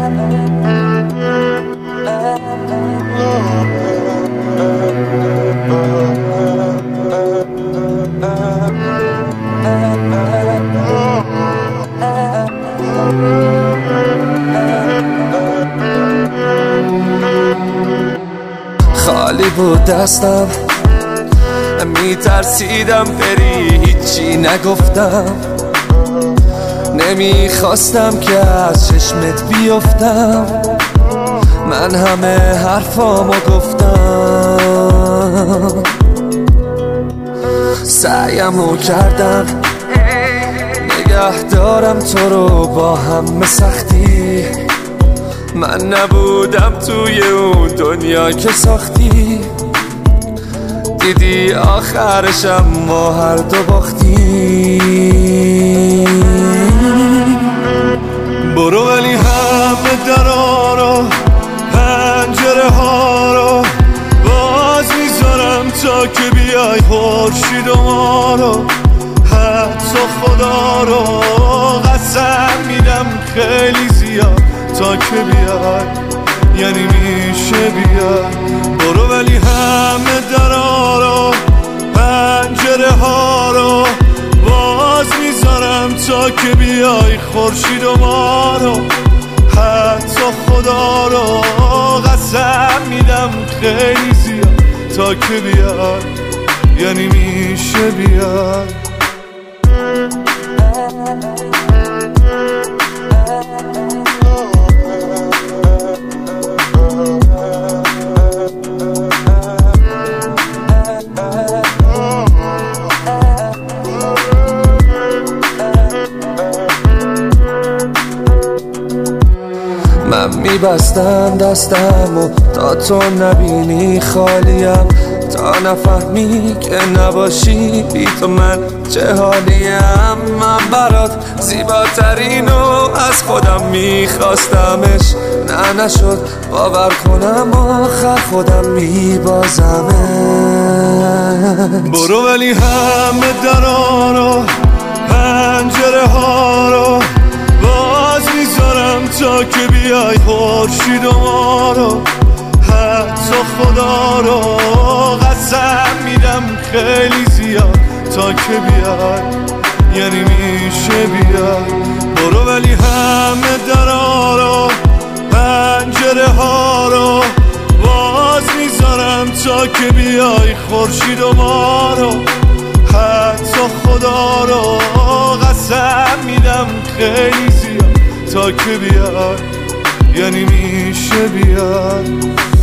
خالی بود دستم، میترسیدم بری، هیچی نگفتم، نمیخواستم که از چشمت بیفتم، من همه حرفامو گفتم، سعیمو کردم نگه دارم تو رو با همه سختی، من نبودم توی اون دنیا که ساختی، دیدی آخرشم ما هر دو باختی. برو ولی همه درا رو، پنجره ها رو باز میذارم تا که بیای خورشید و ما رو، حتی خدا رو قسم میدم خیلی زیاد تا که بیای، یعنی میشه بیای. برو ولی همه درا رو، پنجره ها رو باز میذارم تا که بیای خورشید و ما رو، حتی خدا رو قسم میدم خیلی زیاد تا که بیای، یعنی میشه بیای. من میبستم دستم و تا تو نبینی خالیم، تا نفهمی که نباشی بی تو من چه حالیم. من برات زیباترینو از خودم میخواستمش، نه نشد باور کنم آخر خودم میبازمش. برو ولی همه درا رو، پنجره ها رو باز میذارم تا که بیای خورشید و ما رو، حتی خدا رو قسم میدم خیلی زیاد تا که بیای، یعنی میشه بیای. برو ولی همه درا رو، پنجره ها رو باز میذارم تا که بیای خورشید و ما رو، حتی خدا رو قسم میدم خیلی زیاد تا که بیای، یعنی میشه بیای.